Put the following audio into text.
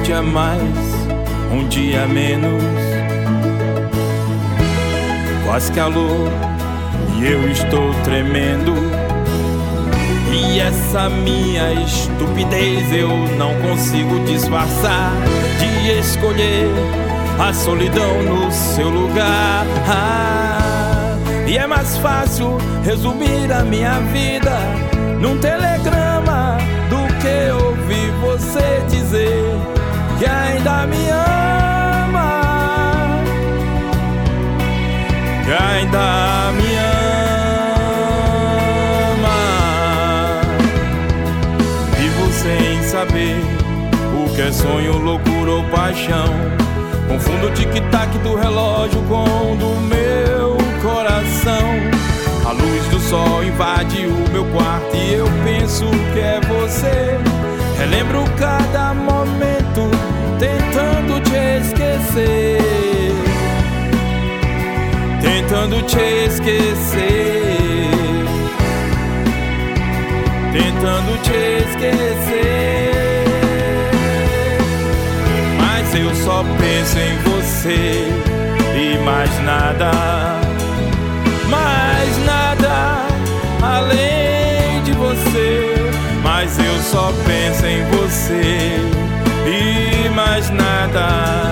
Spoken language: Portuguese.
dia a mais, um dia a menos. Faz calor e eu estou tremendo, e essa minha estupidez eu não consigo disfarçar, de escolher a solidão no seu lugar. E é mais fácil resumir a minha vida num telegrama do que ouvir você dizer que ainda me ama, que ainda me ama. Vivo sem saber o que é sonho, loucura ou paixão. Confundo o tic-tac do relógio com o do meu coração. A luz do sol invade o meu quarto e eu penso que é você. Relembro cada momento tentando te esquecer, tentando te esquecer, tentando te esquecer. Mas eu só penso em você e mais nada, mais nada além de você. Mas eu só penso em você e mais nada.